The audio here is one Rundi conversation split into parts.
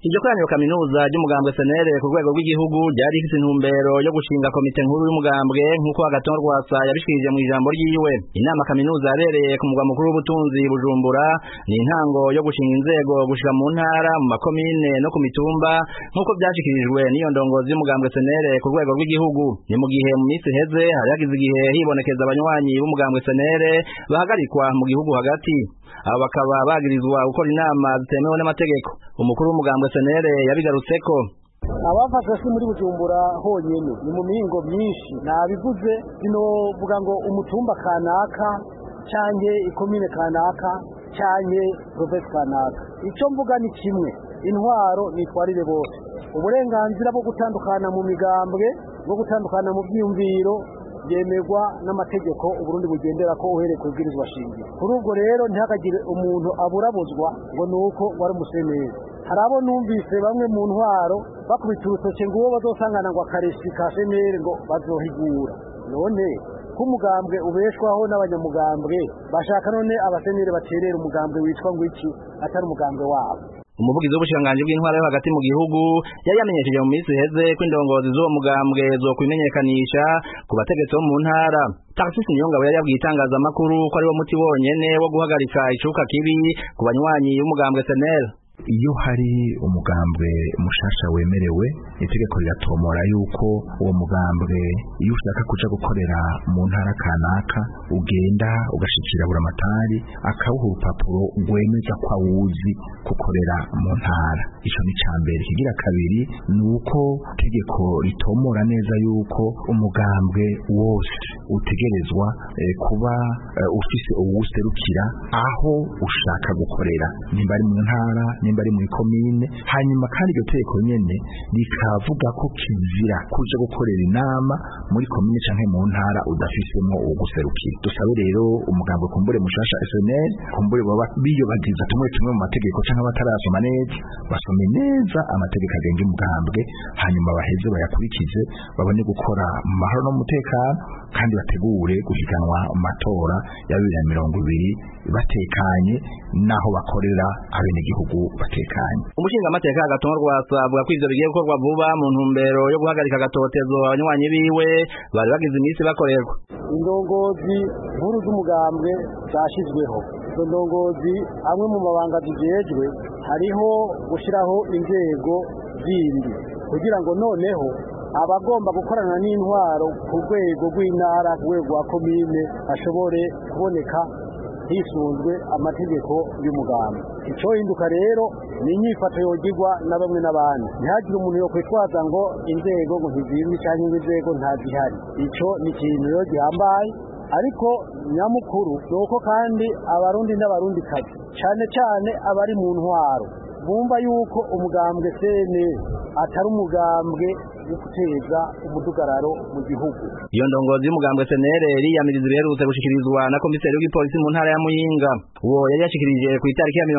Iryo koraniro kaminuza ry'umugambwe SNL ku rwego rw'igihugu ryari rifite intumbero yo gushinga komite nkuru y'umugambwe nk'uko Agathon Rwasa yabishikirije mu ijambo ryiwe. Inama kaminuza yabereye ku mugwa mukuru w'ubutunzi Bujumbura ni intango yo gushinga inzego gushika mu ntara, mu makomine no ku mitumba nk'uko byashikirijwe n'iyo ndongozi y'umugambwe SNL ku rwego rw'igihugu. Ni mu gihe mu minsi heze hari hagize igihe hibonekeza abanywanyi b'umugambwe SNL bahagarikwa mu gihugu hagati. Aba bakaba bagirizwa gukora inama zitemewe n'amategeko. Umukuru w'umugambwe SNL yabigarutseko. Abafashwe si muri Bujumbura honyene, ni mu mihingo myinshi. Nabivuze sinovuga ngo umutumba kanaka canke ikomine kanaka canke province kanaka. Ico mvuga ni kimwe, intwaro nitwarire bose. Uburenganzira bwo gutandukana mu migambwe, bwo gutandukana mu byiyumviro yemerwa n'amategeko Uburundi bugendera ko uhereye ku bwirizwa shingiro. Kuri ubwo rero ntihakagire umuntu aburabuzwa ngo nuko wari umuseneri. Harabo numvise bamwe mu ntwaro bakubita urutoke ngo uwo bazosangana ngo akaresi ka seneri ngo bazohigura. None kumugambwe ubeshwaho n'abanyamugambwe bashaka none abaseneri baterera umugambwe witwa ngo iki atari umugambwe wabo. Umuvugizi w'ubushikiranganji bw'intwaro yo hagati mu gihugu yari yamenyesheje mu minsi heze ko indongozi z'uwo mugambwe zokwimenyekanisha ku bategetsi bo mu ntara. Tarcisse Niyongabo yari yabwiye itangazamakuru ko ari wo muti wonyene wo guhagarika icuka kibi ku banywanyi b'umugambwe SNL. Iyo hari umugambwe mushasha wemerewe, itegeko riratomora yuko uwo mugambwe iyo ushaka kuja gukorera mu ntara kanaka ugenda ugashikira buramatari akawuha urupapuro rwemeza ko awuzi gukorera mu ntara. Ico ni cambere. Kigira kabiri nuko itegeko ritomora neza yuko umugambwe wose utegerezwa kuba ufise uwuserukira aho ushaka gukorera, nimba ari mu ntara nimba ari mu ikomine. Hanyuma kandi iryo tegeko nyene rikavuga ko kizira kuja gukorera inama muri komine canke mu ntara udafisemo uguserukira. Dusabe rero umugambwe kumbure mushasha SNL kumbure baba biyobagiza tumwe mu mategeko canke abatarasoma neza, basome neza amategeko agenga umugambwe hanyuma baheze bayakurikize, babone gukora mu mahoro no mutekano kandi bategure guhiganwa mu matora ya 2020 batekanye naho bakorera abenegihugu batekanye. Umushingamateka Agathon Rwasa avuga ko ivyo bigiye gukorwa vuba mu ntumbero yo guhagarika agatotezo abanywanyi biwe bari bagize iminsi bakorerwa. Indongozi nkuru z'umugambwe zashizweho. Izo ndongozi amwe mu mabanga zijejwe hariho gushiraho inzego zindi kugira ngo noneho abagomba gukorana n'intwaro ku rwego rw'intara, ku rwego rwa komine ashobore kuboneka hisunzwe amategeko y'umugambwe. Ico hinduka rero ni inyifato yogirwa na bamwe n'abandi. Ntihagire umuntu yo kwitwaza ngo inzego ngo ntizimwe canke inzego ntazihari. Ico ni ikintu rero gihambaye, ariko nyamukuru nuko kandi abarundi n'abarundikazi cane cane abari mu ntwaro bumva yuko umugambwe SNL atari umugambwe wo guteza umudugararo mu gihugu. Iyo ndongozi y'umugambwe SNL yiyamiriza ibiherutse gushikirizwa na komiseri w'igipolisi mu ntara ya Muyinga. Uwo yari yashikirije ku itariki ya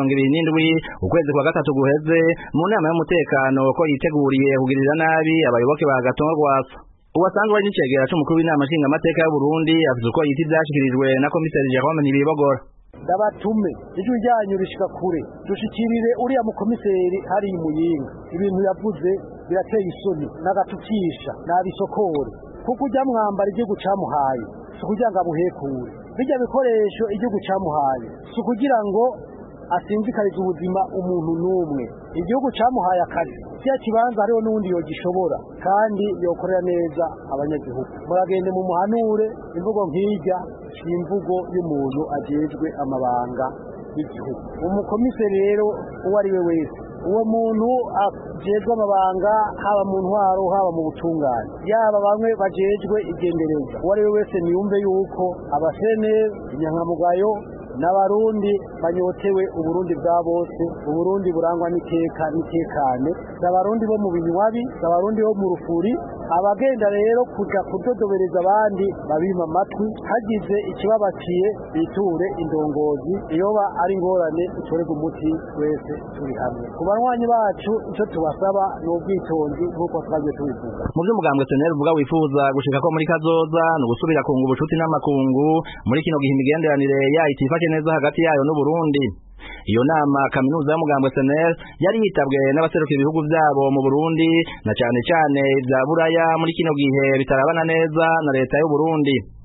27 ukwezi kwa gatatu guheze mu nama y'umutekano ko yiteguriye kugirira nabi abayoboke ba Agathon Rwasa. Uwasanzwe ari n'icegera c'umukuru w'inama nshingamateka y'u Burundi avuze ko yiti byashikirijwe na komiseri Jerome Ntibibogora. Ndabatume ijwi ryanyu rishika kure dushikirire uriya mukomiseri hari Muyinga. Ibintu yavuze birateye isoni n'agatukisha n'abisokore kuko ujya mwambara igihugu camuhaye si kugira ngo abuhekure. Bijya bikoresho igihugu camuhaye si kugira ngo asinzikarize ubuzima umuntu n'umwe. Igihugu camuhaye akazi kiya kibanza hariho n'undi yogishobora kandi yokorera neza abanyagihugu. Muragende mu muhanure imvugo nk'ijya si imvugo y'umuntu ajejwe amabanga y'igihugu. Umukomiseri rero uwo ari we wese, uwo muntu ajejwe amabanga haba mu ntwaro haba mu butungane, yaba bamwe bajejwe igendereza, uwo ari we wese niyumve yuko abaseneri inyankamugayo n'abarundi banyotewe Uburundi bwa bose, Uburundi burangwa n'itekane, n'abarundi bo mu binywabi, n'abarundi bo mu rufuri. Abagenda rero kuja kudodobereza abandi babima amatwi, hagize ikibabakiye biture indongozi, iyoba ari ngorane itorega umuti wese turi hamwe. Ku banywanyi bacu ico tubasaba ni ubwitonzi nk'uko twagiye tubivuga. Mu vy'umugambwe SNL uvuga wifuza gushika ko muri kazoza no gusubira kunga ubucuti n'amakungu muri kino gihe imigenderanire yayo itifashe neza hagati yayo n'u Burundi. iyo nama kaminuza y'umugambwe SNL yari yitabwe n'abaserukira ibihugu vyabo mu Burundi na cane cane ivya Buraya muri kino gihe bitarabana neza na leta y'u Burundi.